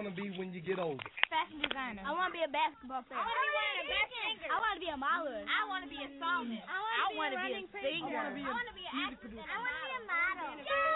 to be when you get older? Fashion designer. I want to be a basketball player. I want to be one of the best singers. I want to be a model. I want to be a psalmist. I want to be a singer. I want to be an music producer. I want to be a model.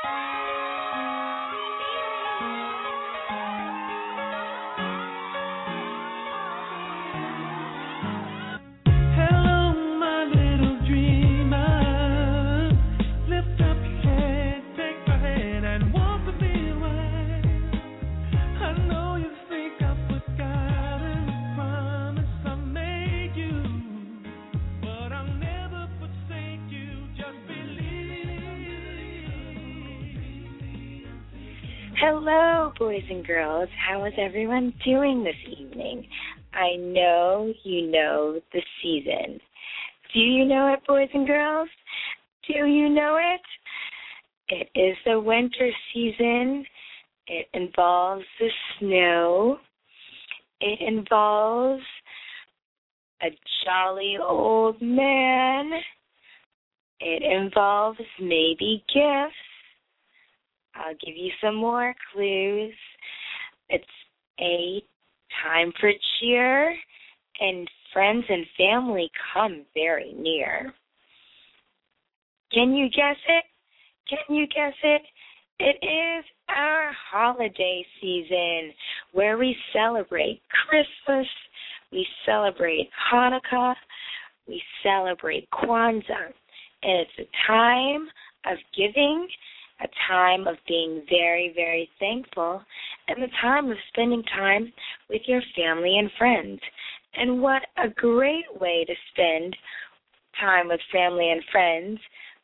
Hello, boys and girls. How is everyone doing this evening? I know you know the season. Do you know it, boys and girls? Do you know it? It is the winter season. It involves the snow. It involves a jolly old man. It involves maybe gifts. I'll give you some more clues. It's a time for cheer, and friends and family come very near. Can you guess it? Can you guess it? It is our holiday season where we celebrate Christmas, we celebrate Hanukkah, we celebrate Kwanzaa, and it's a time of giving, a time of being very, very thankful, and a time of spending time with your family and friends. And what a great way to spend time with family and friends,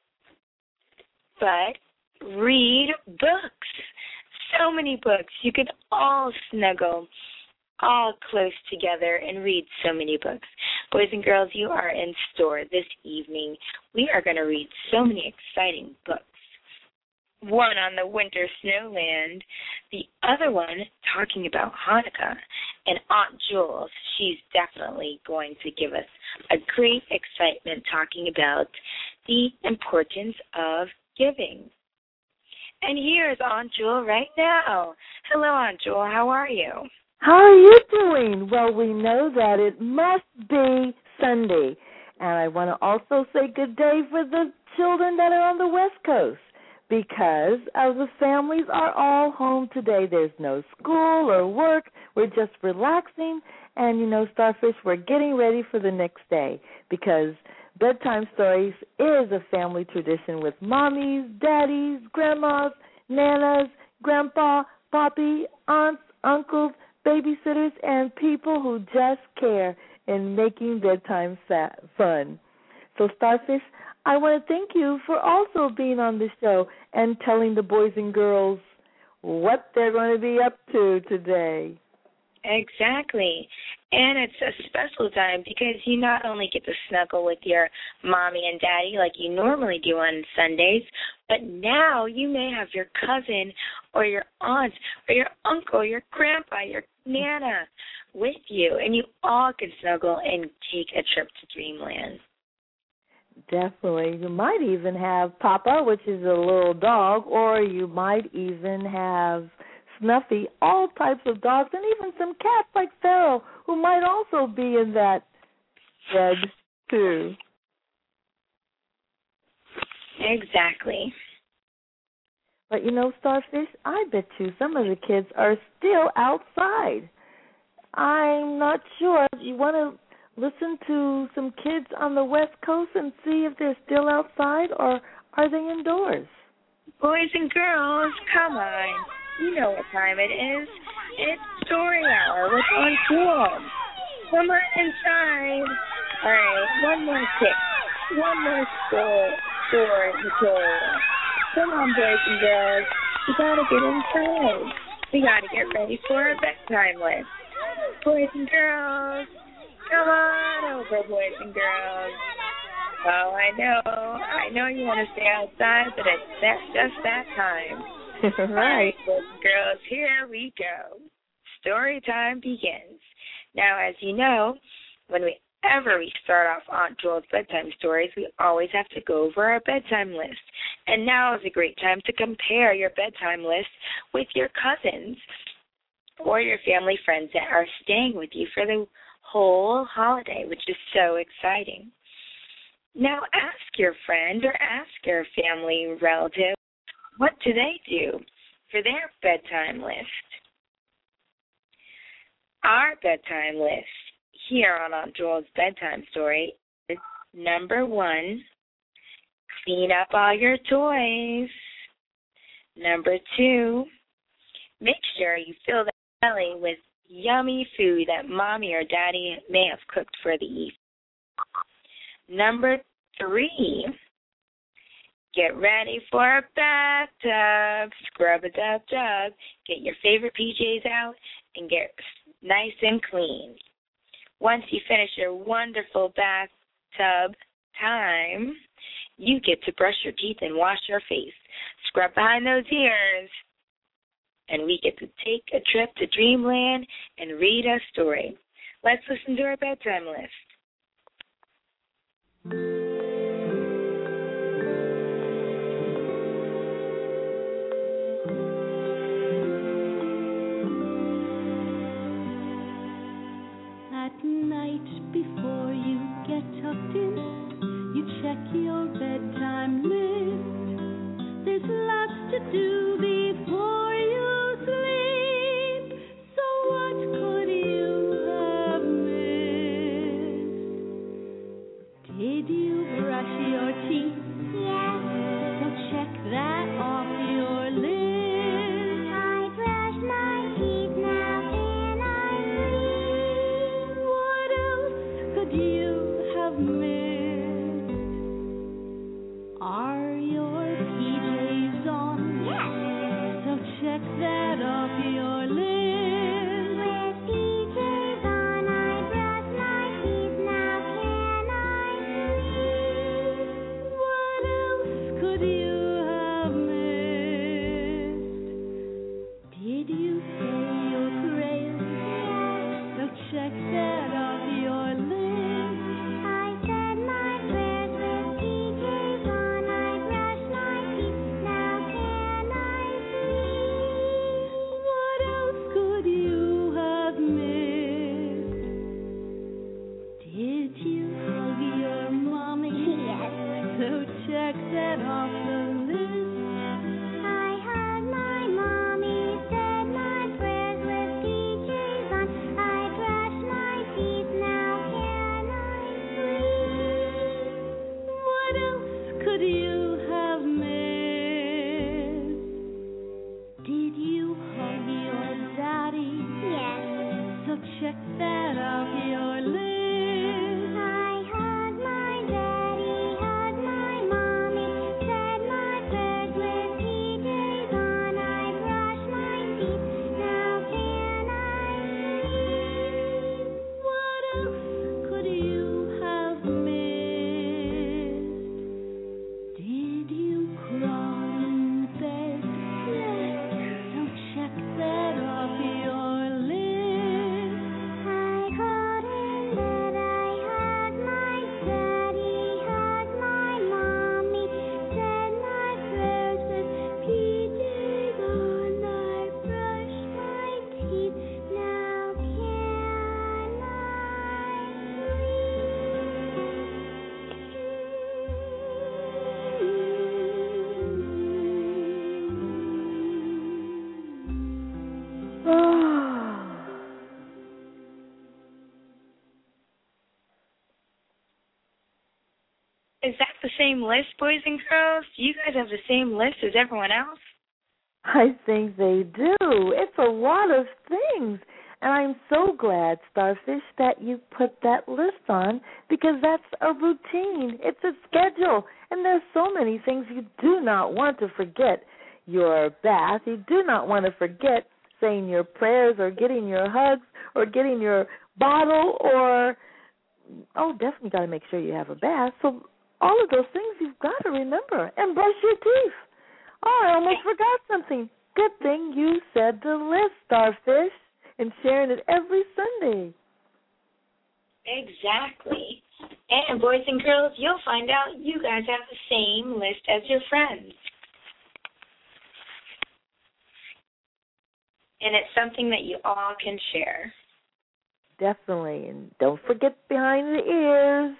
but read books. So many books. You can all snuggle all close together and read so many books. Boys and girls, you are in store this evening. We are going to read so many exciting books. One on the winter snowland, the other one talking about Hanukkah. And Aunt Jules, she's definitely going to give us a great excitement talking about the importance of giving. And here's Aunt Jewel right now. Hello, Aunt Jewel. How are you? How are you doing? Well, we know that it must be Sunday. And I want to also say good day for the children that are on the West Coast, because the families are all home today. There's no school or work. We're just relaxing. And, Starfish, we're getting ready for the next day, because bedtime stories is a family tradition with mommies, daddies, grandmas, nanas, grandpa, poppy, aunts, uncles, babysitters, and people who just care in making bedtime fun. So, Starfish, I want to thank you for also being on the show and telling the boys and girls what they're going to be up to today. Exactly. And it's a special time because you not only get to snuggle with your mommy and daddy like you normally do on Sundays, but now you may have your cousin or your aunt or your uncle, your grandpa, your nana with you, and you all can snuggle and take a trip to Dreamland. Definitely. You might even have Papa, which is a little dog, or you might even have Snuffy, all types of dogs, and even some cats like Pharaoh, who might also be in that bed, too. Exactly. But, Starfish, I bet you some of the kids are still outside. I'm not sure. You want to listen to some kids on the West Coast and see if they're still outside, or are they indoors? Boys and girls, come on. You know what time it is. It's story hour with Aunt Jewel. Come on inside. All right, one more kick. One more story to tell. Come on, boys and girls. We got to get inside. We got to get ready for our bedtime list. Boys and girls, come on over, boys and girls. Oh, I know you want to stay outside, but that's just that time. Right. Boys and girls, here we go. Story time begins. Now, as you know, whenever we start off Aunt Jewel's bedtime stories, we always have to go over our bedtime list. And now is a great time to compare your bedtime list with your cousins. or your family friends that are staying with you for the whole holiday, which is so exciting. Now ask your friend or ask your family relative, what do they do for their bedtime list? Our bedtime list here on Aunt Joel's Bedtime Story is number 1, clean up all your toys. Number 2, make sure you fill the belly with yummy food that Mommy or Daddy may have cooked for the evening. Number 3, get ready for a bathtub. Scrub-a-dub-dub. Get your favorite PJs out and get nice and clean. Once you finish your wonderful bathtub time, you get to brush your teeth and wash your face. Scrub behind those ears. And we get to take a trip to Dreamland and read a story. Let's listen to our bedtime list. At night before you get tucked in, you check your bedtime list. There's lots to do before you sleep. So what could you have missed? Did you brush your teeth? Yes. So check that off your list. I brush my teeth, now can I sleep? What else could you have missed? Are your PJs on? Yes. So check that off your list. With PJs on, I brush my teeth, now can I sleep? What else could you have missed? Did you say your prayers? Yes. So check that off your list. I said my prayers with PJs on, I brush my teeth, now can I sleep? What else could you have missed? Did you hug your mommy? Yes. So check that off the list. I hug my mommy, said my prayers with PJs on, I brush my teeth, now can I sleep? What else could you have missed? Did you hug your daddy? Yes. So check that off your list. I hug my daddy, hug my mommy, said my prayers with PJs on, I brush my teeth, now can I sleep? What else could you have missed? Did you crawl in bed? Yes. So check that off your list. I crawled in bed, I hugged my daddy, hugged my mommy, said my prayers with PJs on, I brushed my teeth, now can Is that the same list, boys and girls? Do you guys have the same list as everyone else? I think they do. It's a lot of things. And I'm so glad, Starfish, that you put that list on because that's a routine. It's a schedule. And there's so many things you do not want to forget. Your bath. You do not want to forget saying your prayers or getting your hugs or getting your bottle or, definitely got to make sure you have a bath. So all of those things you've got to remember. And brush your teeth. Oh, I almost forgot something. Good thing you said the list, Starfish, and sharing it every Sunday. Exactly. And boys and girls, you'll find out you guys have the same list as your friends. And it's something that you all can share. Definitely. And don't forget behind the ears.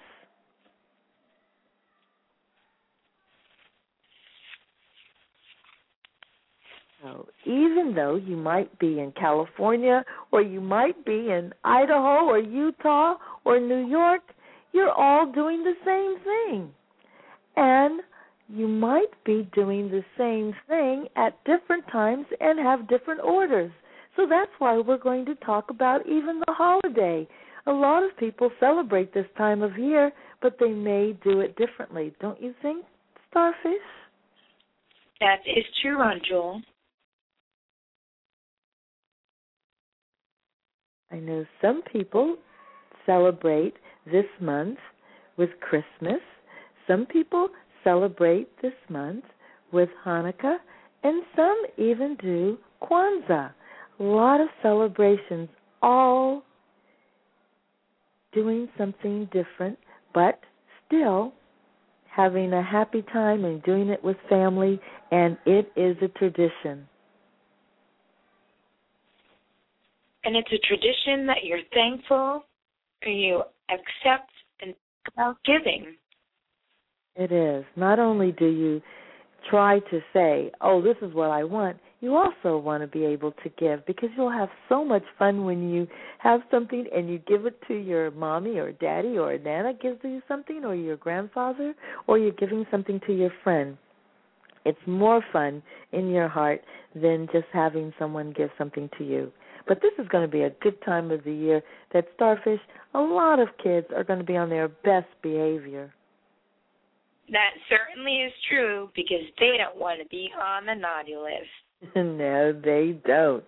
So even though you might be in California or you might be in Idaho or Utah or New York, you're all doing the same thing. And you might be doing the same thing at different times and have different orders. So that's why we're going to talk about even the holiday. A lot of people celebrate this time of year, but they may do it differently. Don't you think, Starfish? That is true, Aunt Jewel. I know some people celebrate this month with Christmas. Some people celebrate this month with Hanukkah, and some even do Kwanzaa. A lot of celebrations, all doing something different, but still having a happy time and doing it with family, and it is a tradition. And it's a tradition that you're thankful and you accept and think about giving. It is. Not only do you try to say, oh, this is what I want, you also want to be able to give, because you'll have so much fun when you have something and you give it to your mommy or daddy, or Nana gives you something, or your grandfather, or you're giving something to your friend. It's more fun in your heart than just having someone give something to you. But this is going to be a good time of the year that Starfish, a lot of kids are going to be on their best behavior. That certainly is true, because they don't want to be on the naughty list. No, they don't.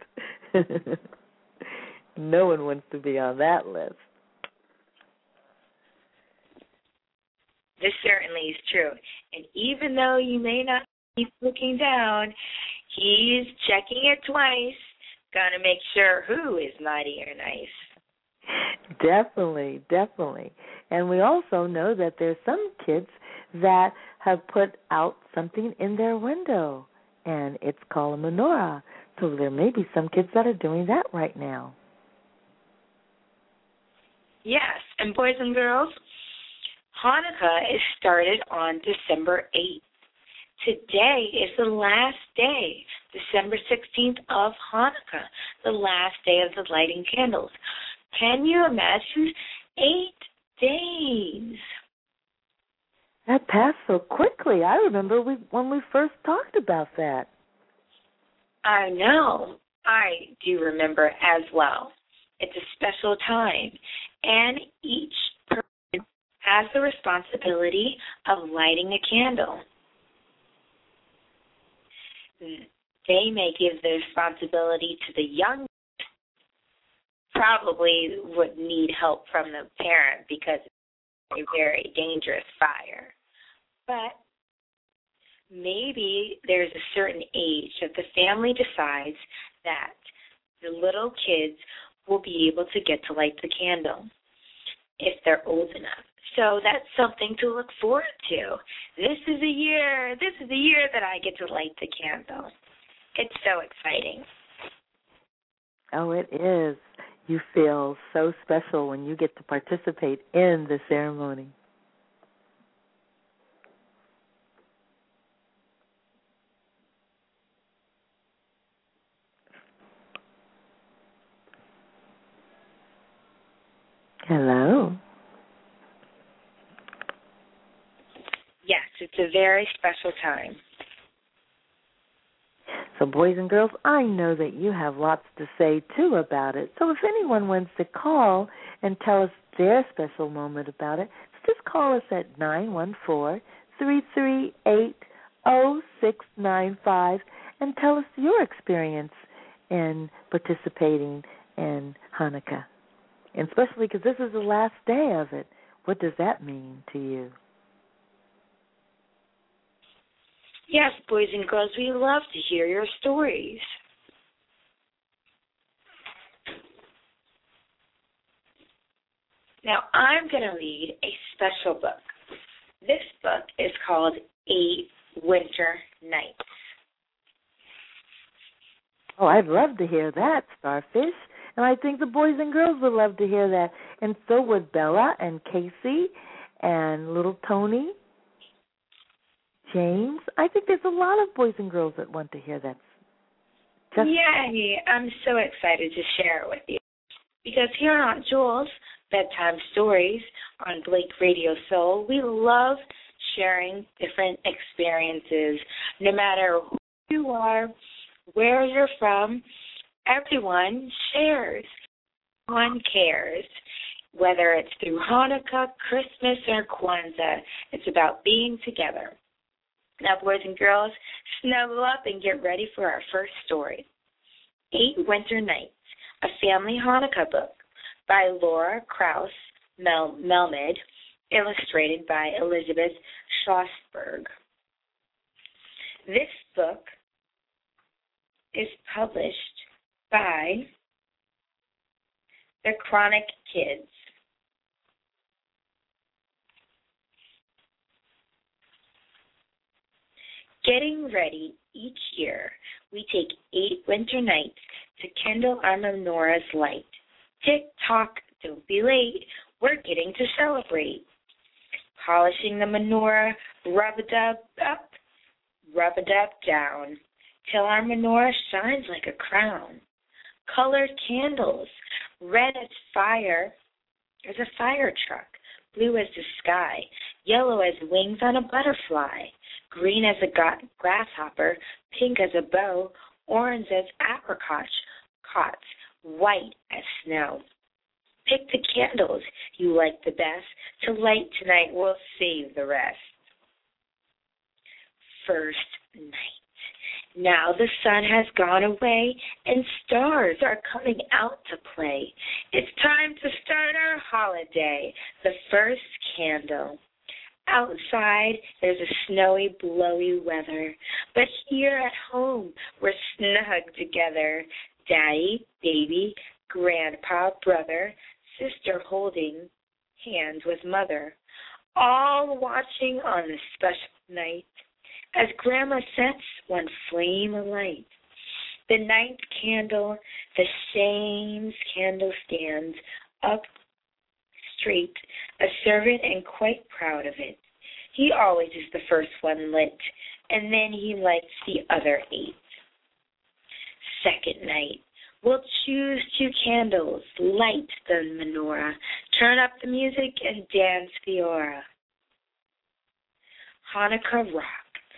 No one wants to be on that list. This certainly is true. And even though you may not be looking down, he's checking it twice, going to make sure who is naughty or nice. Definitely, definitely. And we also know that there's some kids that have put out something in their window, and it's called a menorah. So there may be some kids that are doing that right now. Yes, and boys and girls, Hanukkah is started on December 8th. Today is the last day, December 16th of Hanukkah, the last day of the lighting candles. Can you imagine? 8 days. That passed so quickly. I remember when we first talked about that. I know. I do remember as well. It's a special time, and each person has the responsibility of lighting a candle. They may give the responsibility to the young, probably would need help from the parent because it's a very dangerous fire. But maybe there's a certain age that the family decides that the little kids will be able to get to light the candle if they're old enough. So that's something to look forward to. This is the year that I get to light the candle. It's so exciting. Oh, it is. You feel so special when you get to participate in the ceremony. Hello. Yes, it's a very special time. So, boys and girls, I know that you have lots to say, too, about it. So if anyone wants to call and tell us their special moment about it, just call us at 914-338-0695 and tell us your experience in participating in Hanukkah. And especially because this is the last day of it. What does that mean to you? Yes, boys and girls, we love to hear your stories. Now, I'm going to read a special book. This book is called 8 Winter Nights. Oh, I'd love to hear that, Starfish. And I think the boys and girls would love to hear that. And so would Bella and Casey and little Tony, James. I think there's a lot of boys and girls that want to hear that. Yay! I'm so excited to share it with you. Because here on Aunt Jules, Bedtime Stories on Blake Radio Soul, we love sharing different experiences. No matter who you are, where you're from, everyone shares. One cares. Whether it's through Hanukkah, Christmas, or Kwanzaa, it's about being together. Now, boys and girls, snuggle up and get ready for our first story. 8 Winter Nights, a family Hanukkah book by Laura Krauss Melmed, illustrated by Elizabeth Schlossberg. This book is published by the Chronic Kids. Getting ready each year, we take 8 winter nights to kindle our menorah's light. Tick-tock, don't be late, we're getting to celebrate. Polishing the menorah, rub-a-dub up, rub-a-dub down, till our menorah shines like a crown. Colored candles, red as fire as a fire truck, blue as the sky, yellow as wings on a butterfly, green as a grasshopper, pink as a bow, orange as apricots, white as snow. Pick the candles you like the best. To light tonight, we'll save the rest. First night. Now the sun has gone away and stars are coming out to play. It's time to start our holiday, the first candle. Outside, there's a snowy, blowy weather, but here at home, we're snug together. Daddy, baby, grandpa, brother, sister holding hands with mother, all watching on this special night as Grandma sets one flame alight. The ninth candle, the same candle stands up straight, a servant and quite proud of it. He always is the first one lit, and then he lights the other 8. Second night, we'll choose 2 candles, light the menorah, turn up the music and dance the aura. Hanukkah rock.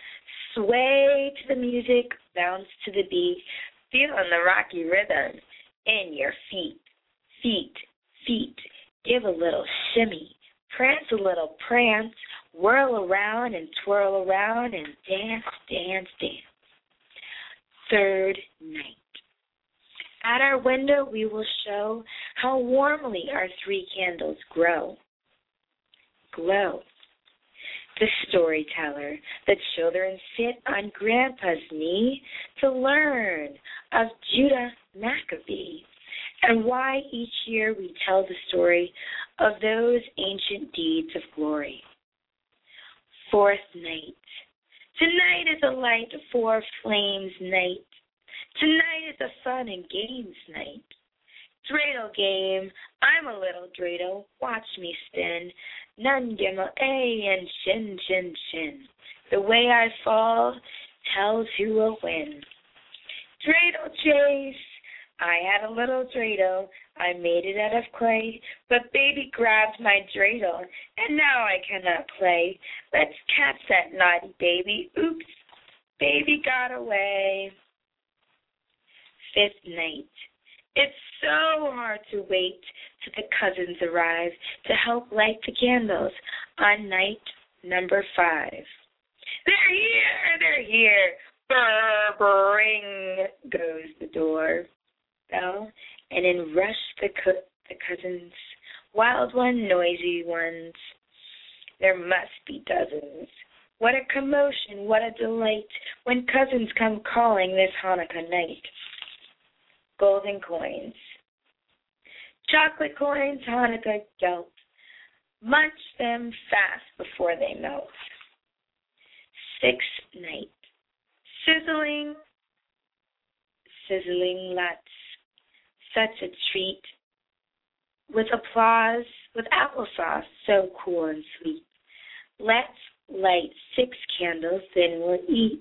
Sway to the music, bounce to the beat, feeling the rocky rhythm in your feet. Feet, feet, give a little shimmy, prance a little prance, whirl around and twirl around and dance, dance, dance. Third night. At our window we will show how warmly our 3 candles grow. Glow. The storyteller, the children sit on Grandpa's knee to learn of Judah Maccabee and why each year we tell the story of those ancient deeds of glory. Fourth night. Tonight is a light for flames night. Tonight is a fun and games night. Dreidel game, I'm a little dreidel, watch me spin. Nun gimel a and shin, shin, shin. The way I fall tells who will win. Dreidel chase, I had a little dreidel. I made it out of clay, but baby grabbed my dreidel, and now I cannot play. Let's catch that naughty baby. Oops, baby got away. Fifth night. It's so hard to wait till the cousins arrive to help light the candles on night number 5. They're here. Brr, ring goes the door bell, and in rush the cousins, wild one, noisy ones. There must be dozens. What a commotion, what a delight when cousins come calling this Hanukkah night. Golden coins. Chocolate coins, Hanukkah gelt. Munch them fast before they melt. Sixth night. sizzling, let's such a treat. With applause, with applesauce, so cool and sweet. Let's light 6 candles, then we'll eat.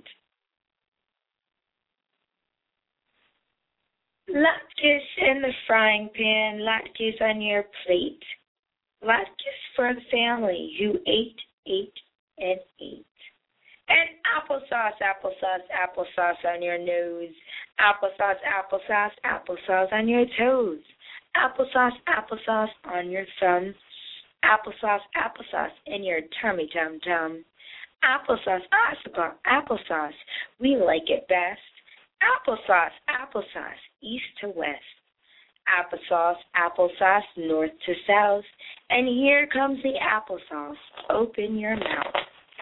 Latkes in the frying pan, latkes on your plate. Latkes for the family who ate, and ate. And applesauce, applesauce, applesauce on your nose. Applesauce, applesauce, applesauce on your toes. Applesauce, applesauce on your thumb. Applesauce, applesauce in your tummy tum-tum. Applesauce, applesauce, we like it best. Applesauce, applesauce, east to west. Applesauce, applesauce, north to south. And here comes the applesauce. Open your mouth.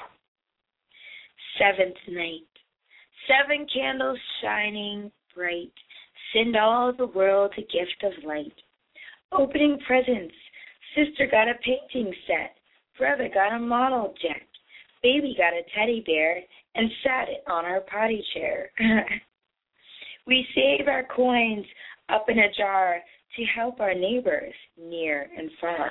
7th night. 7 candles shining bright. Send all the world a gift of light. Opening presents. Sister got a painting set. Brother got a model jet. Baby got a teddy bear and sat it on our potty chair. We save our coins up in a jar to help our neighbors near and far.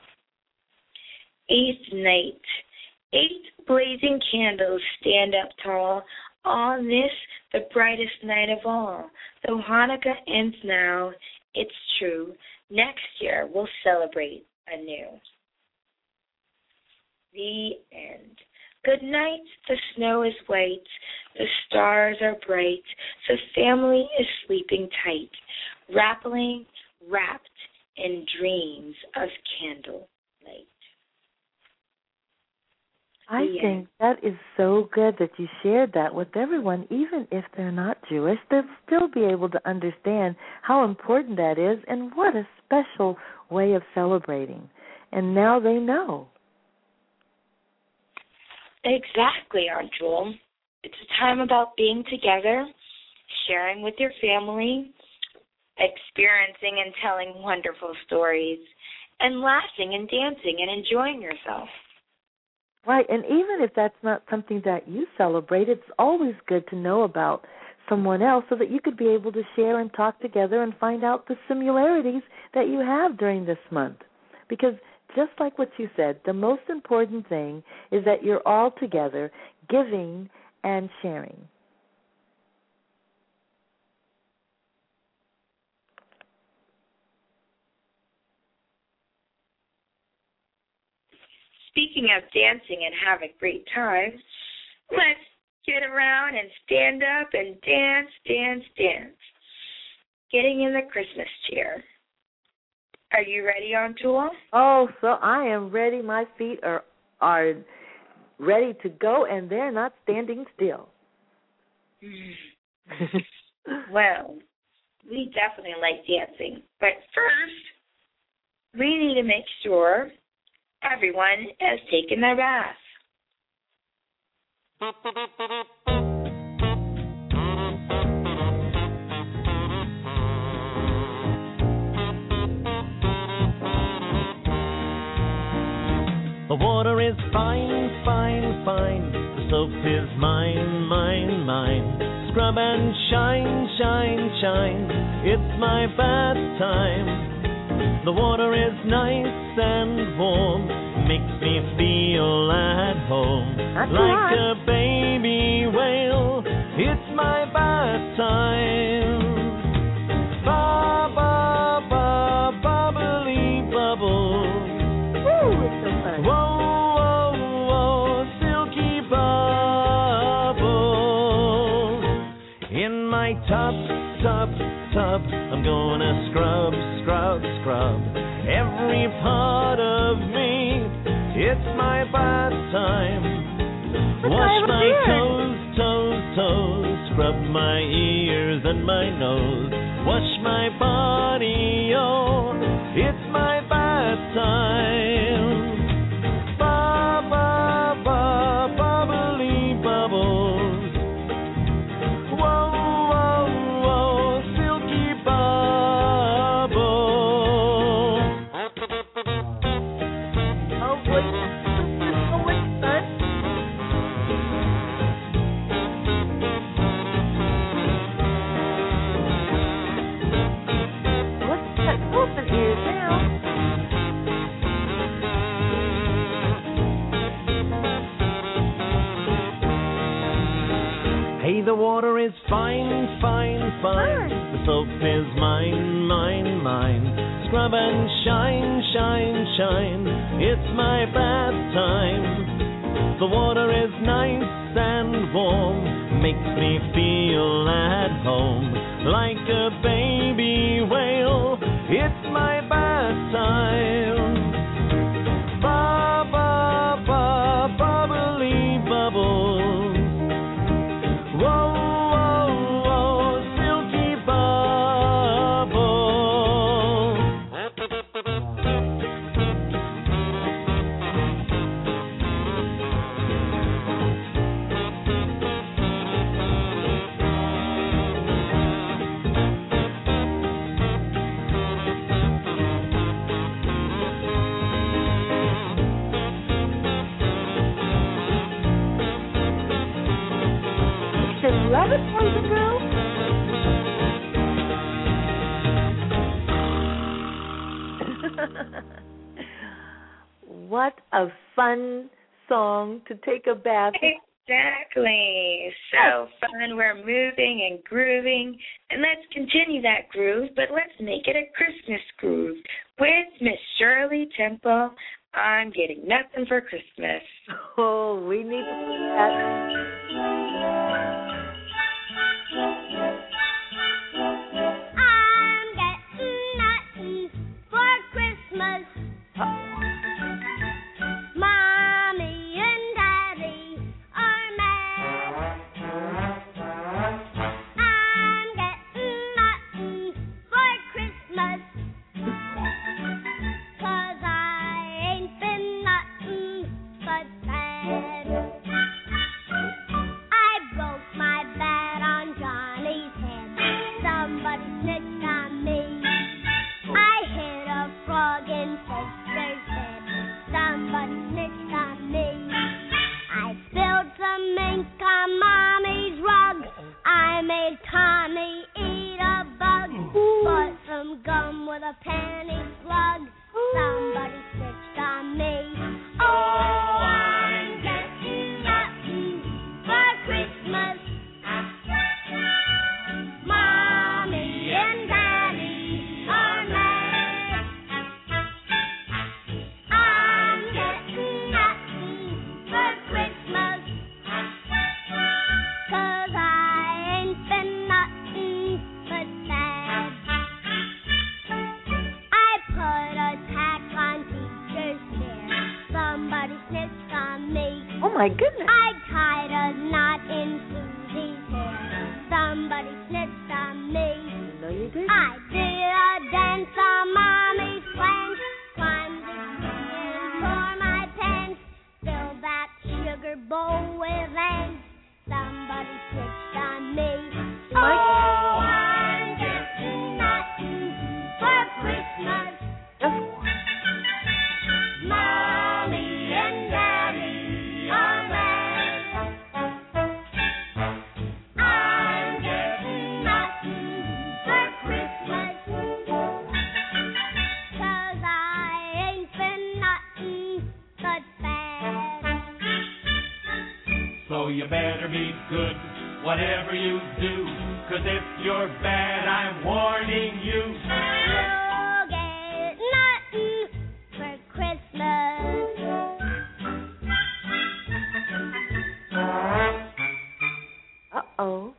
8th night. 8 blazing candles stand up tall on this, the brightest night of all. Though Hanukkah ends now, it's true, next year we'll celebrate anew. The end. Good night, the snow is white, the stars are bright, the family is sleeping tight, wrapped in dreams of candlelight. I think that is so good that you shared that with everyone, even if they're not Jewish. They'll still be able to understand how important that is and what a special way of celebrating. And now they know. Exactly, Aunt Jewel. It's a time about being together, sharing with your family, experiencing and telling wonderful stories, and laughing and dancing and enjoying yourself. Right, and even if that's not something that you celebrate, it's always good to know about someone else so that you could be able to share and talk together and find out the similarities that you have during this month. Because just like what you said, the most important thing is that you're all together, giving and sharing. Speaking of dancing and have a great time, let's get around and stand up and dance, dance, dance. Getting in the Christmas cheer. Are you ready, Aunt Jewel? Oh, so I am ready. My feet are ready to go, and they're not standing still. Well, we definitely like dancing. But first, we need to make sure everyone has taken their bath. The water is fine, fine, fine. The soap is mine, mine, mine. Scrub and shine, shine, shine. It's my bath time. The water is nice and warm, makes me feel at home. That's like right. a baby whale, it's my bath time. Ba, ba, ba, bubbly bubble. Woo, it's so fun. Whoa, whoa, whoa, silky bubble. In my tub, tub, tub, I'm gonna scrub, scrub, scrub every part of me. It's my bath time. Wash my toes, toes, toes, scrub my ears and my nose. Wash my body, oh, it's my bath time. Ba, ba, ba, bubbly bubbles. Whoa, whoa, whoa, silky bubble. Oh, boy. Oh, it's fun. soap is mine, mine, mine. Scrub and shine, shine, shine. It's my bath time. The water is nice and warm, makes me feel at home. Like a baby whale, it's my bath time. Ba, ba, ba, bubbly bubble. Whoa, whoa, whoa, silky bubble. Should love it, boys and girls. What a fun song to take a bath. Exactly. So fun. We're moving and grooving. And let's continue that groove, but let's make it a Christmas groove. With Miss Shirley Temple, I'm getting nothing for Christmas. Oh, we need to do that. I'm getting nothing for Christmas. Mommy and Daddy are mad. I'm getting nothing for Christmas. 'Cause I ain't been nothing but bad. I broke my bat on Johnny's head. Somebody snitched on me. I hit a frog in Chester's bed. Somebody snitched on me. I spilled some ink on Mommy's rug. I made Tommy eat a bug. Bought some gum with a penny slug. Somebody snitched on me. Oh, I'm getting nothing for Christmas. Mommy and Daddy are mad. I'm getting nothing for Christmas. 'Cause I ain't been nothing but bad. I put a tack on teacher's chair. Somebody snitched on me. Oh, my goodness. I tied a knot in Susie's hair. Somebody snitched on me. No, you didn't. I did a dance on Mommy's plank. Climbed the tree and tore my pants. Filled that sugar bowl with ants. Somebody snitched on me. Oh, I'm getting nothing for Christmas. Mommy and Daddy are mad. I'm getting nothing for Christmas. 'Cause I ain't been nothing but bad. So you better be good, whatever you do. 'Cause if you're bad, I'm warning you. You'll get nothing for Christmas. Uh-oh.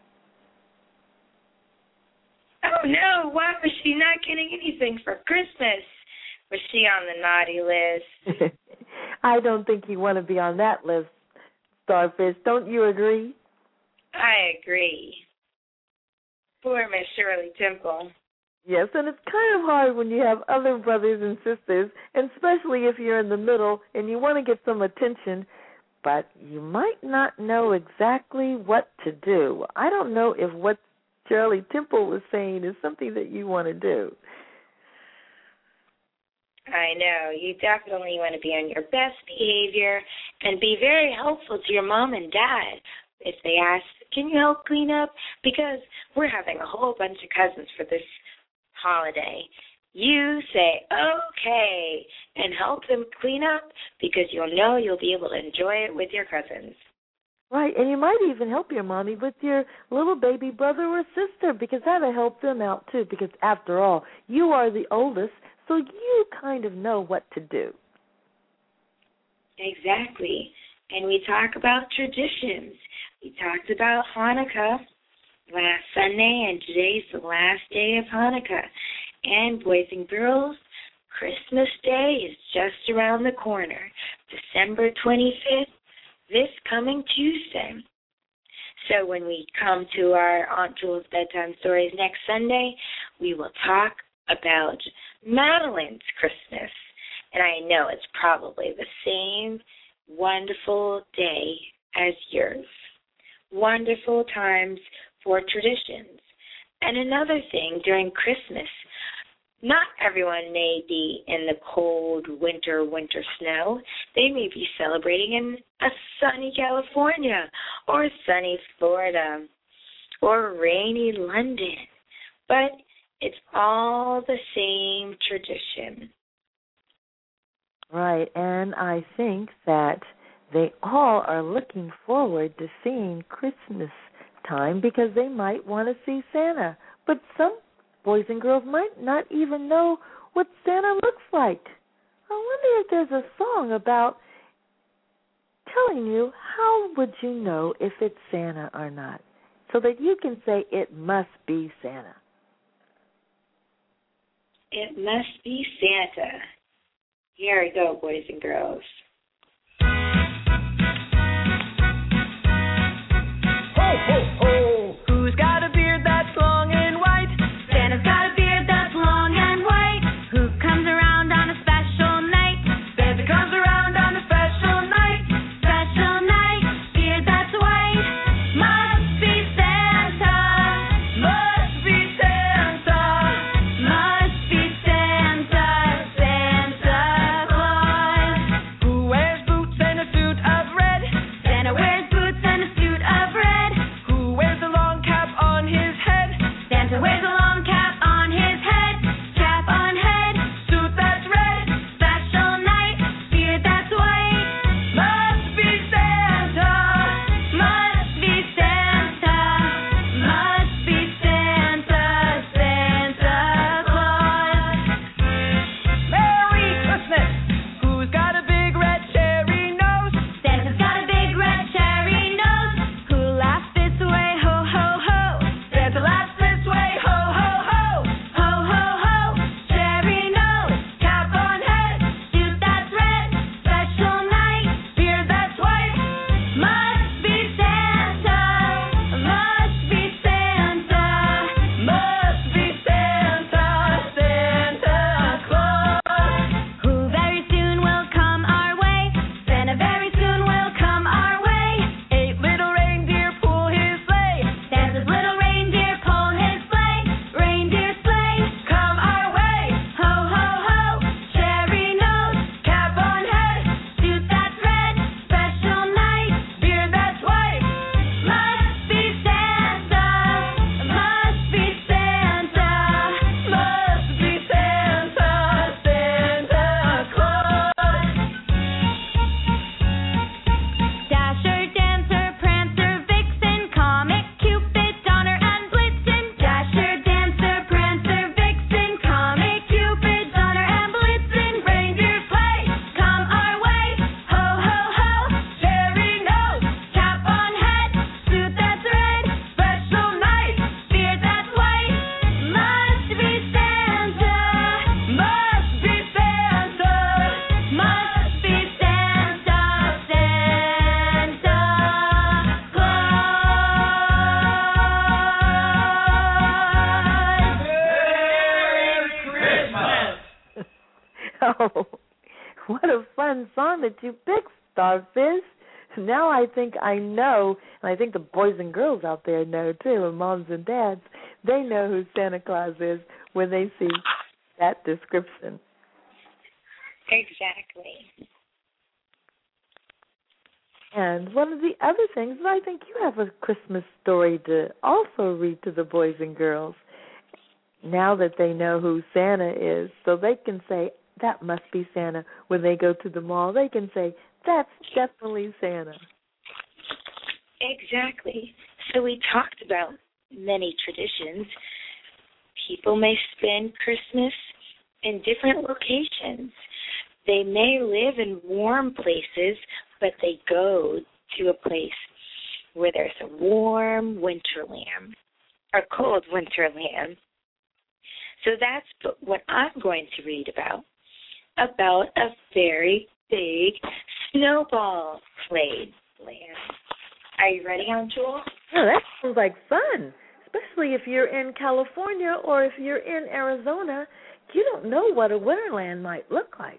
Oh, no. Why was she not getting anything for Christmas? Was she on the naughty list? I don't think you want to be on that list, Starfish. Don't you agree? I agree. Poor Miss Shirley Temple. Yes, and it's kind of hard when you have other brothers and sisters, and especially if you're in the middle and you want to get some attention, but you might not know exactly what to do. I don't know if what Shirley Temple was saying is something that you want to do. I know. You definitely want to be on your best behavior and be very helpful to your mom and dad. If they ask, can you help clean up? Because we're having a whole bunch of cousins for this holiday. You say, okay, and help them clean up because you'll know you'll be able to enjoy it with your cousins. Right, and you might even help your mommy with your little baby brother or sister, because that'll help them out too, because after all, you are the oldest, so you kind of know what to do. Exactly. And we talk about traditions. We talked about Hanukkah last Sunday, and today's the last day of Hanukkah. And boys and girls, Christmas Day is just around the corner, December 25th, this coming Tuesday. So when we come to our Aunt Jules Bedtime Stories next Sunday, we will talk about Madeline's Christmas. And I know it's probably the same wonderful day as yours. Wonderful times for traditions. And another thing, during Christmas, not everyone may be in the cold winter snow. They may be celebrating in a sunny California or sunny Florida or rainy London. But it's all the same tradition. Right, and I think that they all are looking forward to seeing Christmas time because they might want to see Santa. But some boys and girls might not even know what Santa looks like. I wonder if there's a song about telling you how would you know if it's Santa or not, so that you can say it must be Santa. It must be Santa. Here we go, boys and girls. Ho, ho, ho! Who's got a beard that's long and white? Santa's got a beard that's long and white. Who comes around on a special night? Santa comes around on a special night. Special night, beard that's white. Must be Santa. Must be Santa. Must be Santa. Santa Claus. Who wears boots and a suit of red? Santa wears boots and a suit of red. Who wears a long cap on his head? Santa wears a long cap on his head. Cap on head. Suit that's red. Special night, beard that's white. Must be Santa. Must be Santa. Must be Santa. Santa Claus. Merry Christmas. Who's got a big red cherry nose? Santa's got a big red cherry nose. Who laughs this way? Ho, ho, ho. Santa laughs this way. Ho, ho, ho. Ho, ho, ho. Cherry nose. Cap on head. Suit that's red. Special night. Beard that's white. Must be Santa. Must be Santa. Must be Santa. Santa Claus. Who very soon will come our way. Santa very soon will come our way. 8 little reindeer pull his sleigh. Santa's little reindeer pull his sleigh. Reindeer sleigh. Come our way. Ho, ho, ho. Cherry nose. Cap on head. Suit that's red. Special night. Beard that's white. Must be Santa. Must be Santa. Must be Santa. Santa Claus. Dasher, Dancer, Prancer, Vixen, Comet, Cupid, Donner, and Blitzen. Dasher, Dancer, Prancer, Vixen, Comet, Cupid, Donner, and Blitzen. Reindeer sleigh, come our way. Ho, ho, ho. Cherry nose. Cap on head, suit that's red. Special night. Beard that's white. Must be Santa. Must be Santa. Must be Santa. Santa Claus. Merry Christmas! Oh, what a fun song that you picked, Starfish. Now I think I know, and I think the boys and girls out there know too, and moms and dads, they know who Santa Claus is when they see that description. Exactly. And one of the other things, and I think you have a Christmas story to also read to the boys and girls, now that they know who Santa is, so they can say, that must be Santa. When they go to the mall, they can say, that's definitely Santa. Exactly. So we talked about many traditions. People may spend Christmas in different locations. They may live in warm places, but they go to a place where there's a warm winterland, or cold winterland. So that's what I'm going to read about a very big snowball playland. Are you ready, Aunt Jewel? Oh, that sounds like fun, especially if you're in California or if you're in Arizona. You don't know what a winterland might look like.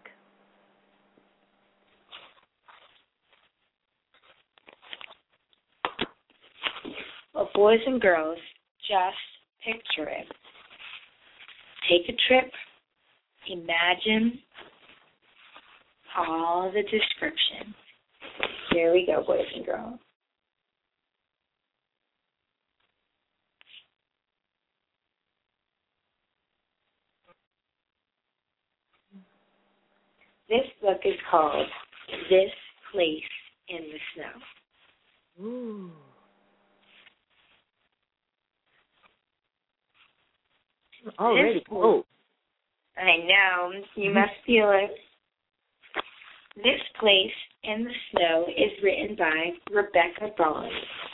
Well, boys and girls, just picture it. Take a trip. Imagine all the descriptions. Here we go, boys and girls. This book is called This Place in the Snow. Ooh. Already cold. I know. You must feel it. This Place in the Snow is written by Rebecca Bond.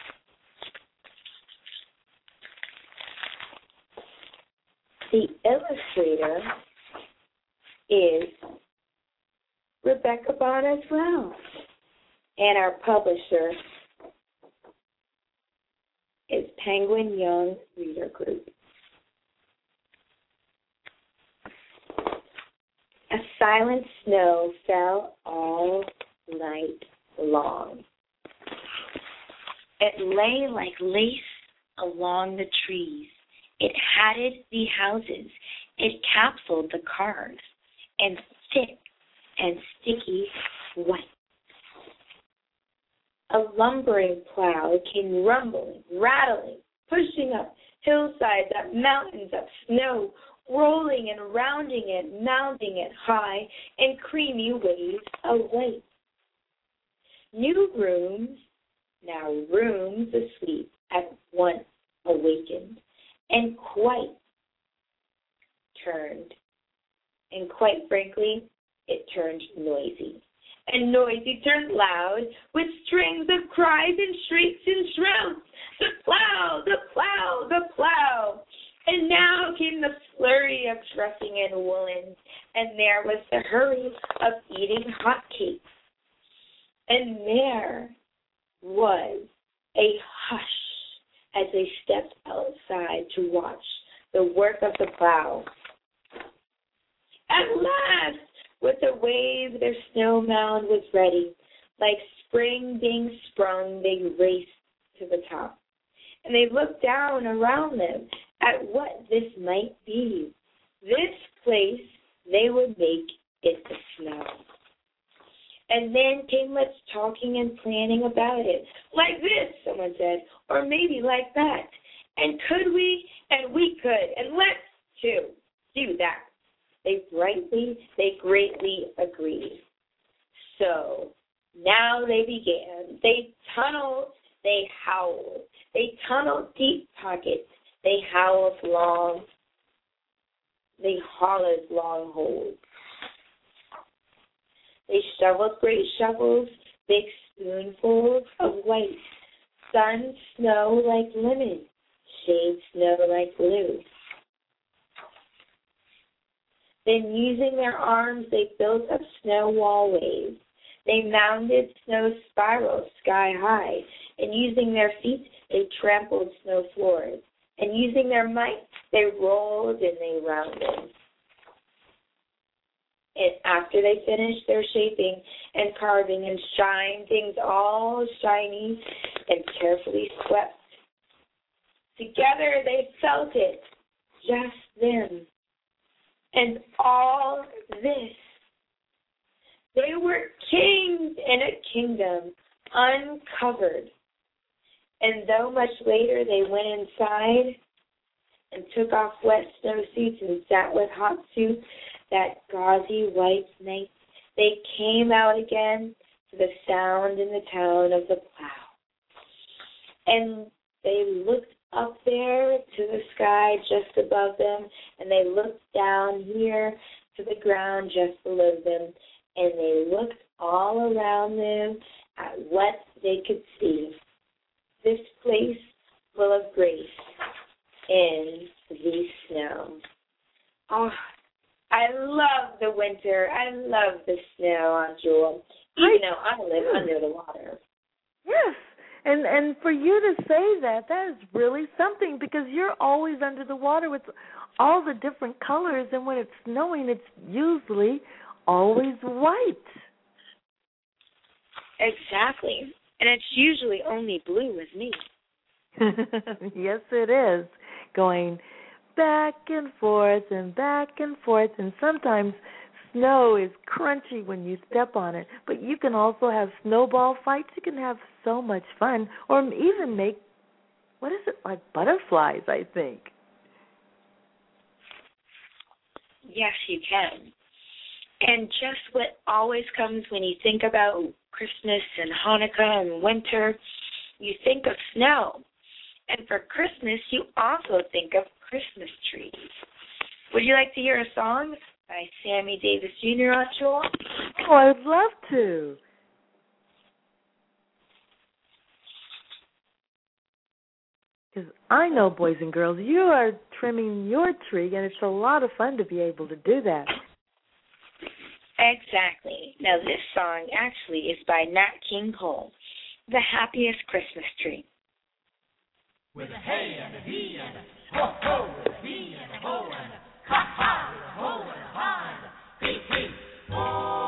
The illustrator is Rebecca Bond as well. And our publisher is Penguin Young Reader Group. A silent snow fell all night long. It lay like lace along the trees. It hatted the houses. It capsuled the cars. And thick and sticky white. A lumbering plow came rumbling, rattling, pushing up hillsides, up mountains, up snow, rolling and rounding it, mounding it high in creamy waves of white. New rooms, now rooms asleep, at once awakened, and quite turned. And quite frankly, it turned noisy. And noisy turned loud, with strings of cries and shrieks and shouts. The plow, the plow, the plow. And now came the flurry of dressing in woolens, and there was the hurry of eating hot cakes. And there was a hush as they stepped outside to watch the work of the plow. At last, with a wave, their snow mound was ready. Like spring being sprung, they raced to the top. And they looked down around them at what this might be. This place they would make it the snow. And then came much talking and planning about it. Like this, someone said, or maybe like that. And could we? And we could. And let's, too, do that. They greatly agreed. So now they began. They tunneled, they howled. They tunneled deep pockets. They howled long. They hollered long holes. They shoveled great shovels, big spoonfuls of white. Sun snow like lemon, shade snow like blue. Then using their arms, they built up snow wallways. They mounded snow spirals sky high, and using their feet, they trampled snow floors. And using their might, they rolled and they rounded. And after they finished their shaping and carving and shine, things all shiny and carefully swept, together they felt it, just them. And all this. They were kings in a kingdom, uncovered. And though much later they went inside and took off wet snowsuits and sat with hot soup that gauzy white night, they came out again to the sound in the town of the plow. And they looked up there to the sky just above them, and they looked down here to the ground just below them, and they looked all around them at what they could see. This place full of grace in the snow. Oh, I love the winter. I love the snow, Aunt Jewel, even though I live under the water. Yes. And for you to say that is really something, because you're always under the water with all the different colors, and when it's snowing, it's usually always white. Exactly. And it's usually only blue with me. Yes, it is. Going back and forth and back and forth, and sometimes snow is crunchy when you step on it, but you can also have snowball fights. You can have so much fun, or even make, like butterflies, I think. Yes, you can. And just what always comes when you think about Christmas and Hanukkah and winter, you think of snow. And for Christmas, you also think of Christmas trees. Would you like to hear a song by Sammy Davis Jr., Aunt Jewel? Oh, I'd love to. Because I know, boys and girls, you are trimming your tree, and it's a lot of fun to be able to do that. Exactly. Now, this song actually is by Nat King Cole, The Happiest Christmas Tree. With a hey and a he and a ho ho, with a he and a ho and a ha ha, with a ho and a ha and a hee hee ho.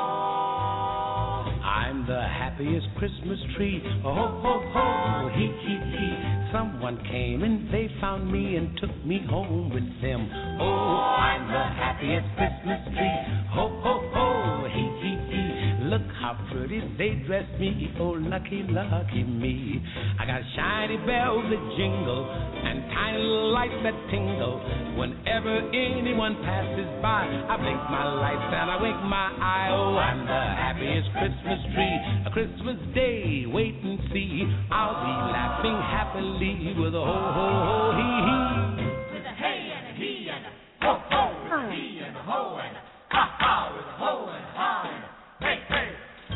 I'm the happiest Christmas tree, ho ho ho, hee hee hee. Someone came and they found me and took me home with them. Oh, I'm the happiest Christmas tree, ho ho ho, hee hee hee. Look how pretty they dressed me, oh lucky, lucky me. I got shiny bells that jingle and tiny little lights that tingle. Whenever anyone passes by, I blink my lights and I wink my eye. Oh, I'm the happiest Christmas tree. A Christmas day, wait and see. I'll be laughing happily with a ho ho ho hee hee. With a hey and a he and a ho ho, with a he and a ho and a ha ha, with a ho and a ha and a hey hey.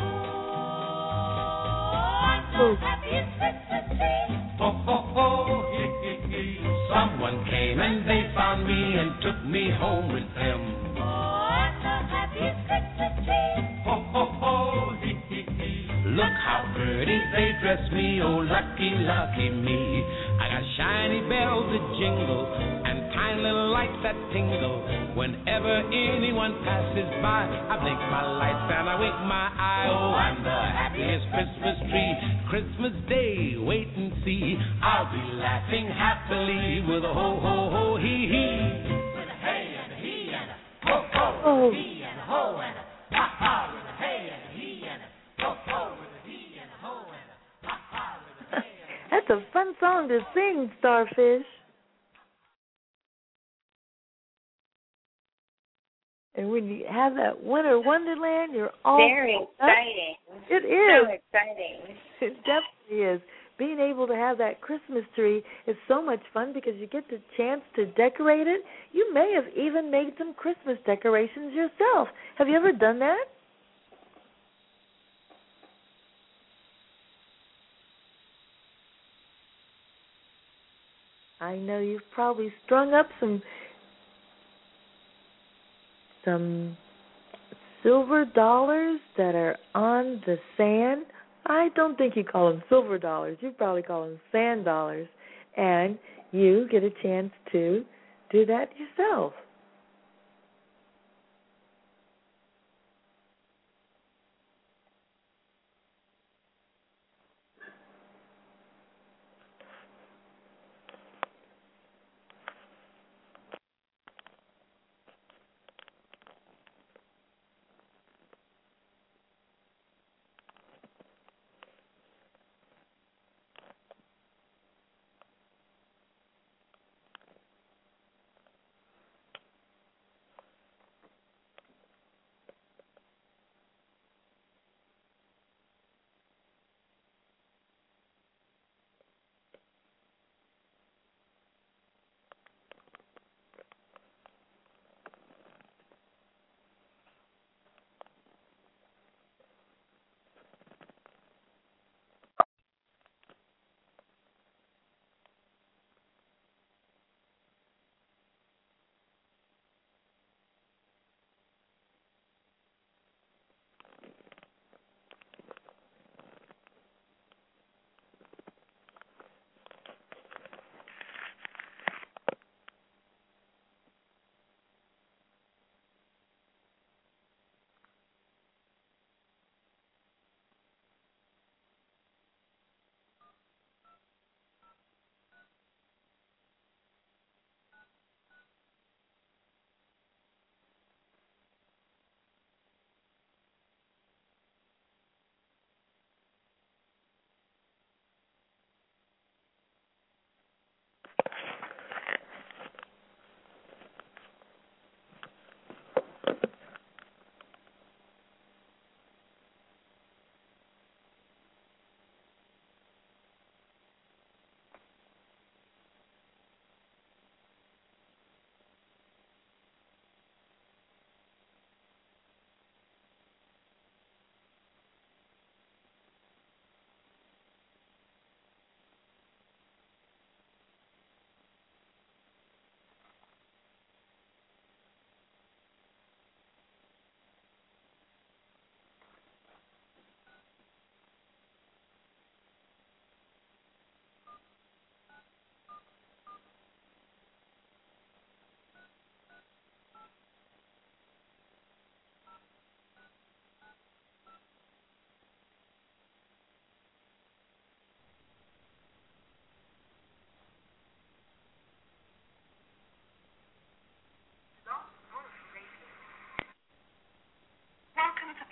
Oh, happiest Christmas tree. Ho ho ho, hee hee hee. Someone came and they found me and took me home with them. Oh, I'm the happiest Christmas tree. Ho ho ho, hee hee hee. Look how pretty they dress me, oh lucky, lucky me. I got shiny bells that jingle and tiny little lights that tingle. Whenever anyone passes by, I blink my lights and I wink my eye. Oh, I'm the happiest Christmas tree. Christmas Day, wait and see. I'll be laughing happily with a ho ho ho hee hee. With a hey and a he and a ho ho, with a he and a ho and a ha ha, with a hey and a he and a ho ho, with a he and a ho and a ha ha, with a hey and a. That's a fun song to sing, Starfish. And when you have that winter wonderland, you're all Very exciting. It is. So exciting. It definitely is. Being able to have that Christmas tree is so much fun because you get the chance to decorate it. You may have even made some Christmas decorations yourself. Have you ever done that? I know you've probably strung up some silver dollars that are on the sand. I don't think you call them silver dollars. You probably call them sand dollars. And you get a chance to do that yourself.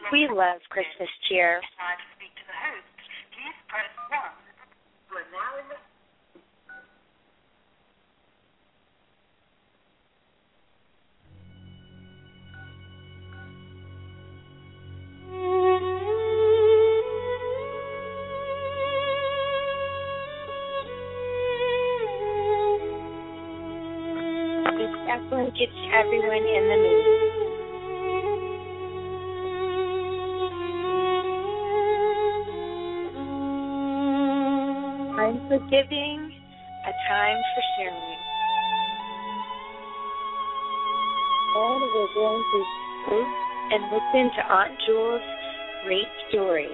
We love Christmas cheer. It definitely gets everyone in the mood. Time for giving, a time for sharing. And we're going to take and listen to Aunt Jewel's great story.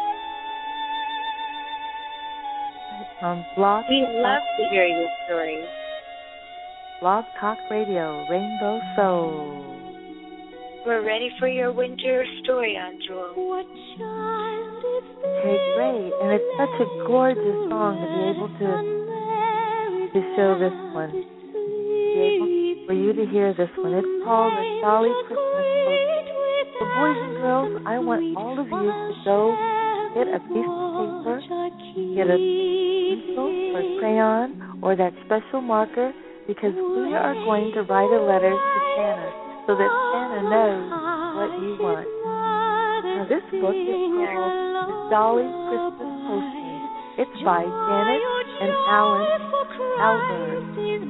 Blog We love to hear your stories. Blog Talk Radio, Rainbow Soul. We're ready for your winter story, Aunt Jewel. What child is Okay, great. And it's such a gorgeous song to be able to show this one. For you to hear this one. It's called The Jolly Christmas Post. So boys and girls, I want all of you to go get a piece of paper, get a pencil or crayon or that special marker, because we are going to write a letter to Santa so that Santa knows what you want. Now this book is called The Jolly Christmas Postman. It's by Janet and Alan Albert.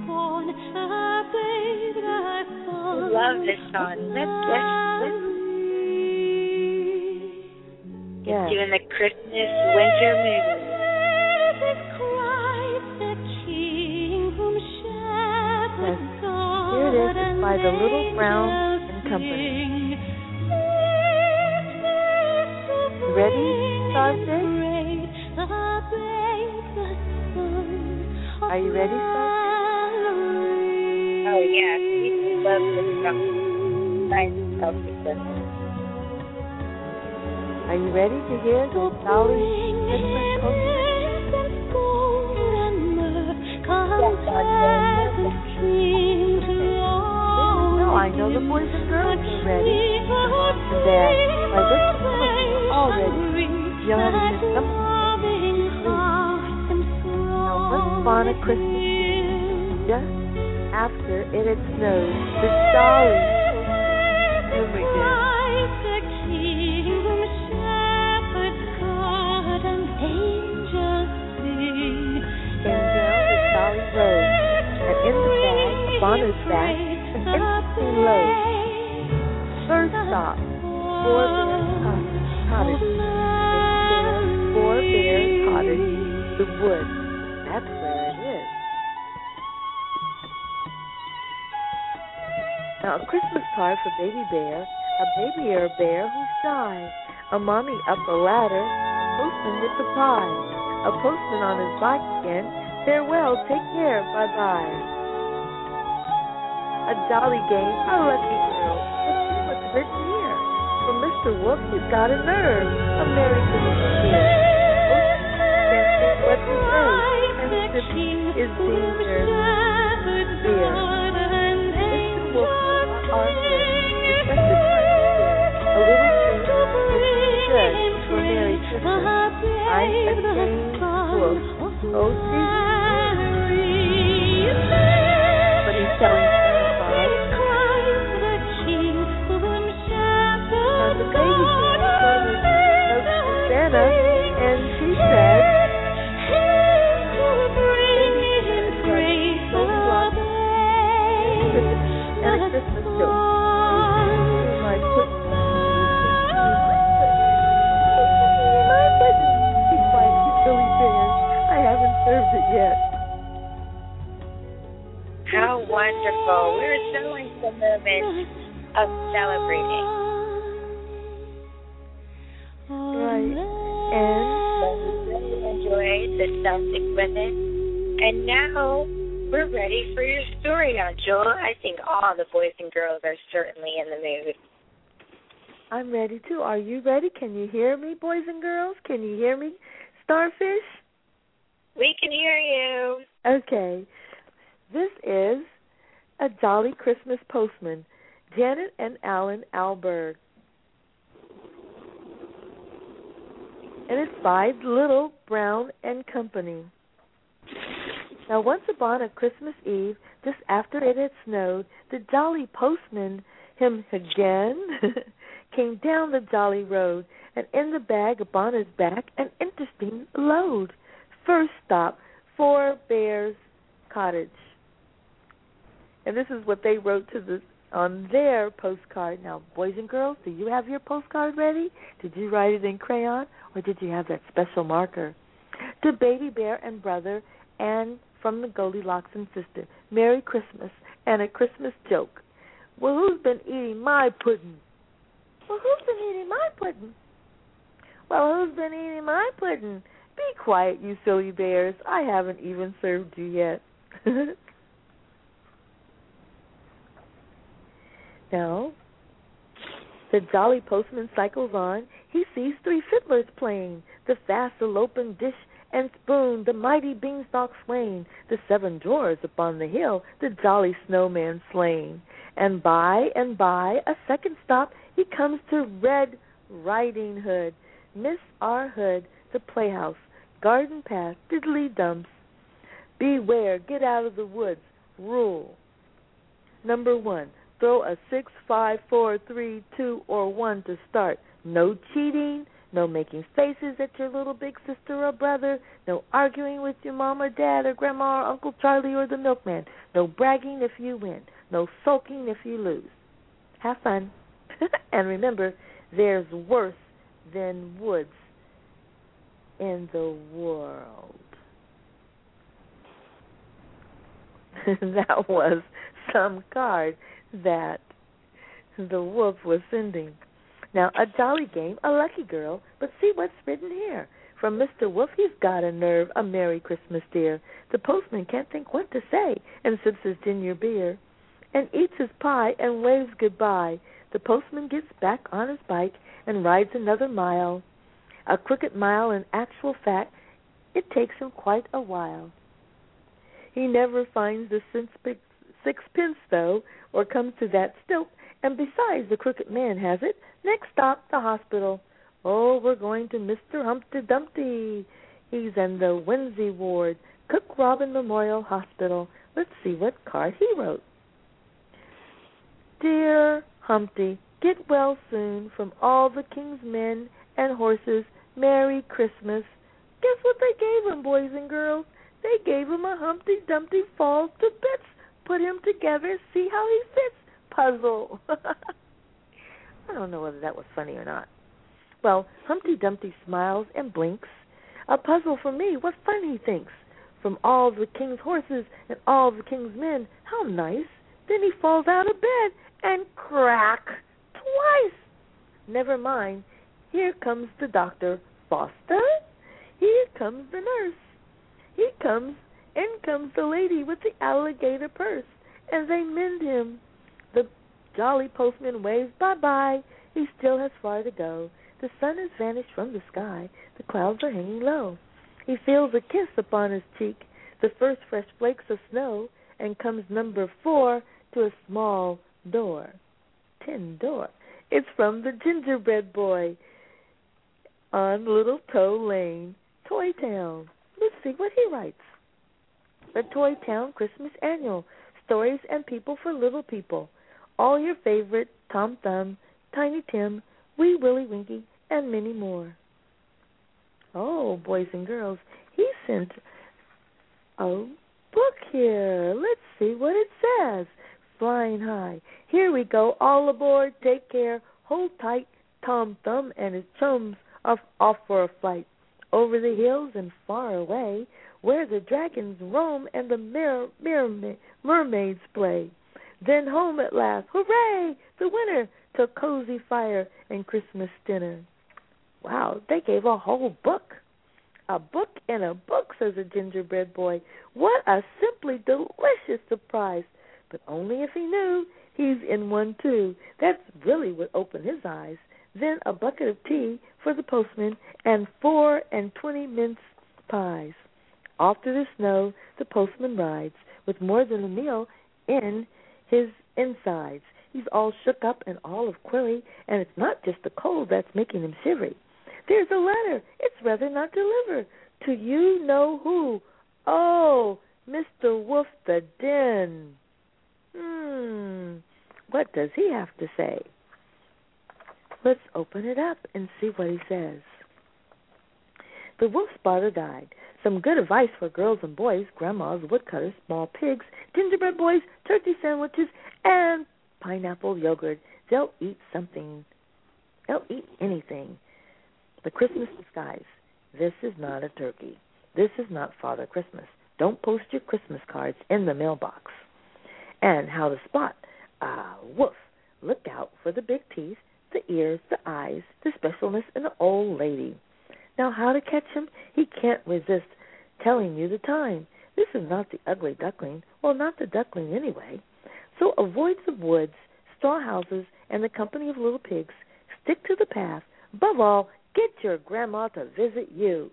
We love this song. Let's Yes. doing the Christmas winter movie. Yes. Here it is. It's by the Little Brown and Company. You ready, Starfish? Are you ready, Starfish? Oh, yeah. We love this song. Nice self-existence. Are you ready to hear the Jolly Christmas Postman? No, I know the boys and girls are ready. And that by this time you're all ready. You'll have to get something to sleep. Now once upon a Christmas Eve, just after it had snowed, the Jolly Postman began. Road, and in the bag, a bonus bag, an empty load. First stop, Four Bear Cottage. Four Bear Cottage, the woods. That's where it is. Now, a Christmas card for Baby Bear, a baby bear who's shy, a mommy up a ladder, postman gets a pie, a postman on his bike again. Farewell, take care, bye-bye. A jolly game, a lucky girl. Let's see what's written here. From Mr. Wolf, he's got a nerve. A Merry Christmas here. Can't think what to say. And sipping his ginger beer. Mr. Wolf, our friend, is such a kind bear. A little thing is good for Merry Christmas. I'm a James Wolf. Oh, see. But he's telling Santa Claus. And the baby goes to Santa, and she said, and a Christmas joke. My present. Be quiet, you silly bear. I haven't served it yet. How wonderful. We're so in the moment of celebrating. Right. And We really enjoyed the Celtic women. And now we're ready for your story, Aunt Jewel. I think all the boys and girls are certainly in the mood. I'm ready too. Are you ready? Can you hear me, boys and girls? Can you hear me, Starfish? We can hear you. Okay. This is A Jolly Christmas Postman, Janet and Alan Alberg. and it's by Little Brown and Company. Now, once upon a Christmas Eve, just after it had snowed, the jolly postman, him again, came down the jolly road, and in the bag upon his back an interesting load. First stop, Four Bears Cottage. And this is what they wrote on their postcard. Now, boys and girls, do you have your postcard ready? Did you write it in crayon, or did you have that special marker? To Baby Bear and Brother, and from the Goldilocks and Sister, Merry Christmas and a Christmas joke. Well, who's been eating my pudding? Well, who's been eating my pudding? Well, who's been eating my pudding? Be quiet, you silly bears. I haven't even served you yet. Now, the jolly postman cycles on. He sees three fiddlers playing, the fast eloping dish and spoon, the mighty beanstalk swaying, the seven drawers upon the hill, the jolly snowman sleighing. And by, a second stop, he comes to Red Riding Hood, Miss R. Hood, the playhouse, garden path, diddly dumps. Beware, get out of the woods. Rule. Number 1, throw a 6, 5, 4, 3, 2, or 1 to start. No cheating. No making faces at your little big sister or brother. No arguing with your mom or dad or grandma or Uncle Charlie or the milkman. No bragging if you win. No sulking if you lose. Have fun. And remember, there's worse than woods in the world. That was some card that the wolf was sending. Now, a jolly game, a lucky girl, but see what's written here. From Mr. Wolf, he's got a nerve, a Merry Christmas, dear. The postman can't think what to say, and sips his ginger beer, and eats his pie and waves goodbye. The postman gets back on his bike and rides another mile. A crooked mile in actual fact, it takes him quite a while. He never finds the sixpence, though, or comes to that stilt, and besides, the crooked man has it. Next stop, the hospital. Oh, we're going to Mr. Humpty Dumpty. He's in the Whimsy ward, Cook Robin Memorial Hospital. Let's see what card he wrote. Dear Humpty, get well soon from all the king's men and horses. Merry Christmas. Guess what they gave him, boys and girls? They gave him a Humpty Dumpty falls to bits. Put him together, see how he fits. Puzzle. I don't know whether that was funny or not. Well, Humpty Dumpty smiles and blinks. A puzzle for me, what fun he thinks. From all the king's horses and all the king's men, how nice. Then he falls out of bed and crack, twice. Never mind, here comes the doctor. Foster? Here comes the nurse. Here comes, in comes the lady with the alligator purse, and they mend him. The jolly postman waves bye-bye. He still has far to go. The sun has vanished from the sky. The clouds are hanging low. He feels a kiss upon his cheek, the first fresh flakes of snow, and comes number 4 to a small door. Tin door. It's from the gingerbread boy on Little Toe Lane, Toy Town. Let's see what he writes. The Toy Town Christmas Annual. Stories and people for little people. All your favorite Tom Thumb, Tiny Tim, Wee Willie Winky, and many more. Oh, boys and girls, he sent a book here. Let's see what it says. Flying high. Here we go. All aboard. Take care. Hold tight. Tom Thumb and his chums are off for a flight. Over the hills and far away, where the dragons roam and the mermaids play. Then home at last. Hooray! The winner to cozy fire and Christmas dinner. Wow, they gave a whole book. A book in a book, says the gingerbread boy. What a simply delicious surprise. But only if he knew he's in one too. That's really what opened his eyes. Then a bucket of tea for the postman and 24 mince pies. Off to the snow the postman rides with more than a meal in his insides. He's all shook up and all of query, and it's not just the cold that's making him shivery. there's a letter. It's rather not delivered. To you know who. Oh, Mr. Wolf the Den. What does he have to say? Let's open it up and see what he says. The wolf spotter died. Some good advice for girls and boys, grandmas, woodcutters, small pigs, gingerbread boys, turkey sandwiches, and pineapple yogurt. They'll eat something. They'll eat anything. The Christmas disguise. This is not a turkey. This is not Father Christmas. Don't post your Christmas cards in the mailbox. And how to spot a wolf. Look out for the big teeth, the ears, the eyes, the specialness, and the old lady. Now, how to catch him? He can't resist telling you the time. This is not the ugly duckling. Well, not the duckling anyway. So avoid the woods, straw houses, and the company of little pigs. Stick to the path. Above all, get your grandma to visit you.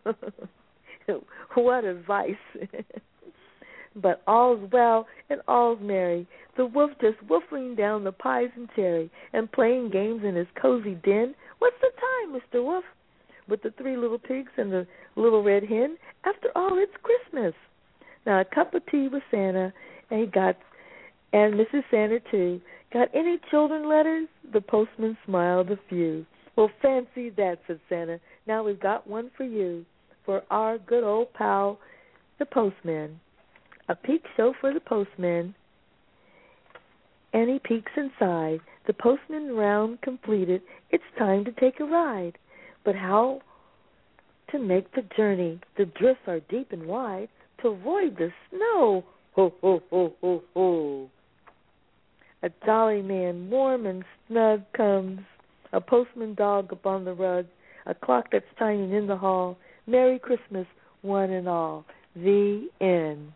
What advice. But all's well and all's merry. The wolf just woofing down the pies and cherry and playing games in his cozy den. What's the time, Mr. Wolf? With the three little pigs and the little red hen. After all, it's Christmas. Now, a cup of tea with Santa, and Mrs. Santa, too. Got any children letters? The postman smiled a few. Well, fancy that, said Santa. Now we've got one for you, for our good old pal, the postman. A peek show for the postman, and he peeks inside. The postman round completed. It's time to take a ride. But how to make the journey? The drifts are deep and wide. To avoid the snow, ho, ho, ho, ho, ho. A jolly man, warm and snug, comes. A postman dog upon the rug. A clock that's chiming in the hall. Merry Christmas, one and all. The end.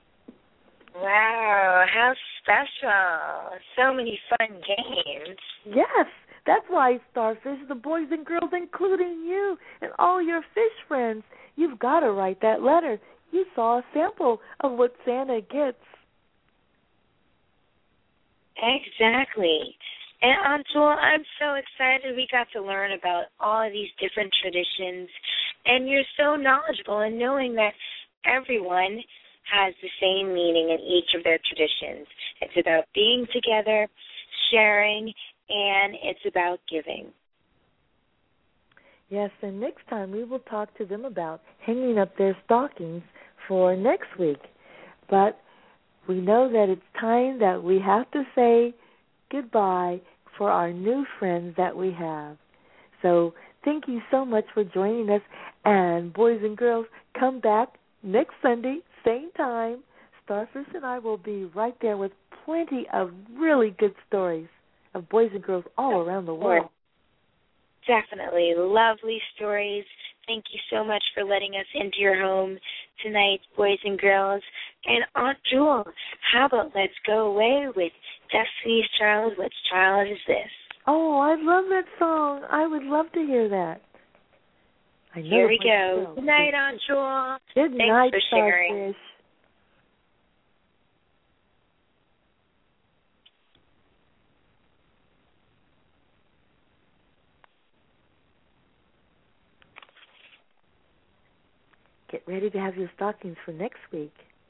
Wow, how special. So many fun games. Yes, that's why, Starfish, the boys and girls, including you and all your fish friends, you've got to write that letter. You saw a sample of what Santa gets. Exactly. And Aunt Jewel, I'm so excited we got to learn about all of these different traditions. And you're so knowledgeable in knowing that everyone has the same meaning in each of their traditions. It's about being together, sharing, and it's about giving. Yes, and next time we will talk to them about hanging up their stockings for next week. But we know that it's time that we have to say goodbye for our new friends that we have. So thank you so much for joining us. And boys and girls, come back next Sunday, same time. Starfish and I will be right there with plenty of really good stories of boys and girls all around the world. Definitely. Lovely stories. Thank you so much for letting us into your home tonight, boys and girls. And Aunt Jewel, how about let's go away with Destiny's Child, Which Child Is This? Oh, I love that song. I would love to hear that. Here we go. Good night, Aunt Jewel. Good night, Thanks for sharing. Starfish. Get ready to have your stockings for next week.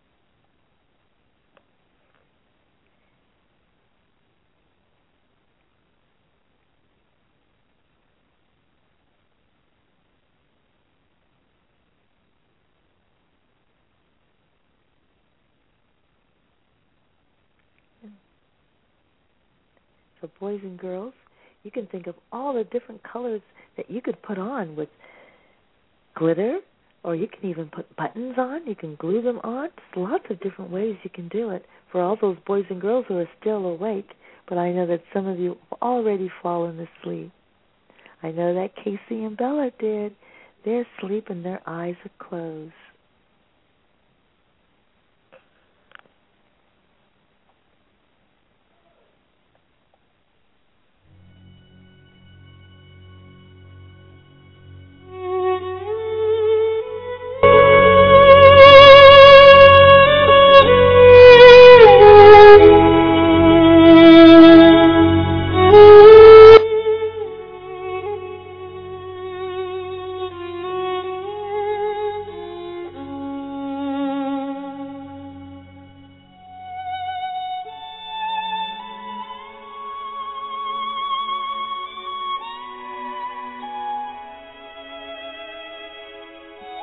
So boys and girls, you can think of all the different colors that you could put on with glitter, or you can even put buttons on. You can glue them on. There's lots of different ways you can do it for all those boys and girls who are still awake. But I know that some of you have already fallen asleep. I know that Casey and Bella did. They're asleep and their eyes are closed.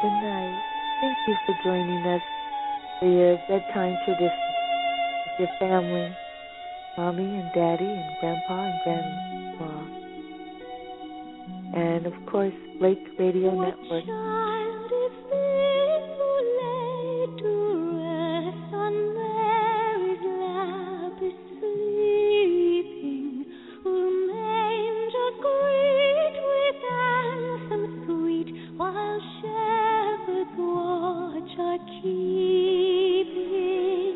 Good night. Thank you for joining us for your bedtime tradition with your family, Mommy and Daddy and Grandpa and Grandma. And, of course, Lake Radio Network. Child is this who laid to rest on Mary's lap is sleeping, whom angels greet with anthems sweet, while shepherds watch are keeping.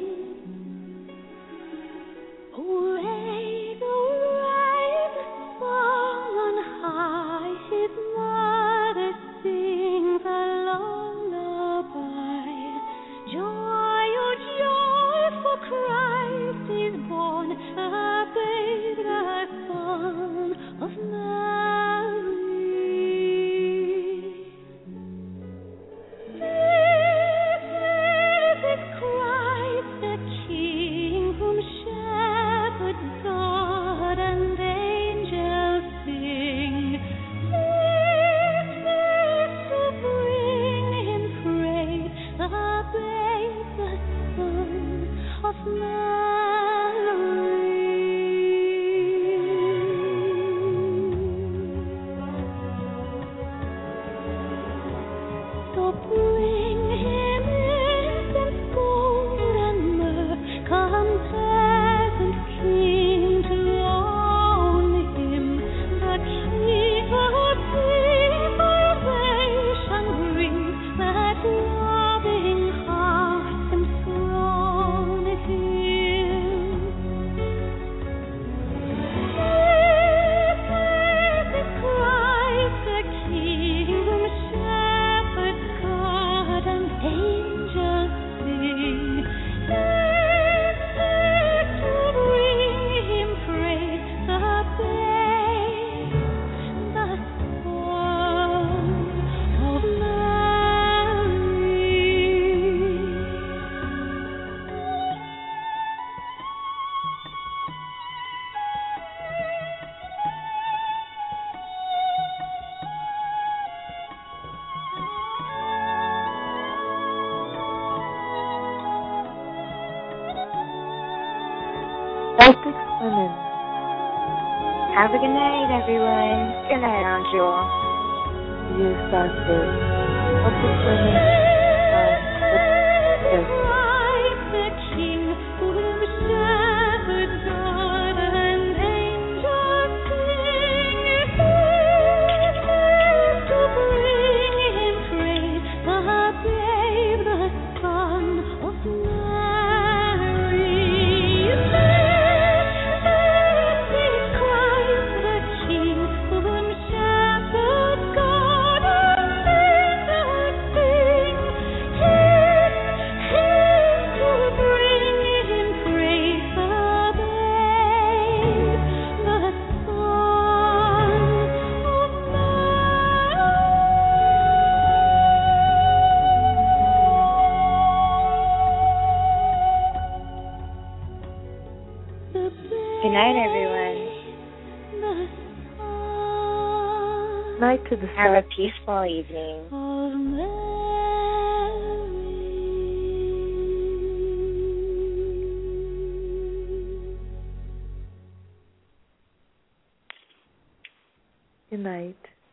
Away the rise song on high, his mother sings a lullaby. Joy, oh joy, for Christ is born, the babe, the Son of Mary. This is Christ the King, whom shepherds guard and angels sing. This to bring him praise, the babe, the Son of Mary. So bring him incense, gold, and myrrh. Come, peasant king, to own him. The King of salvation brings, that loving heart enthrone him. This is Christ the King, whom shepherds guard and angels sing. This is to bring him praise, the babe, the Son of Mary. Celtic Women. Have a good night, everyone. Good night, Angel. You Celtic. Celtic Women. Yes. Christ the King, whom shepherds guard and angels sing. This is to bring him praise, the babe, the Son of Mary. This is Christ the King, whom shepherds guard and angels sing. To bring him praise, the babe, the Son of Mary. Good night, everyone. The Son Night to the Have a Celtic. peaceful evening. of Mary. Good night.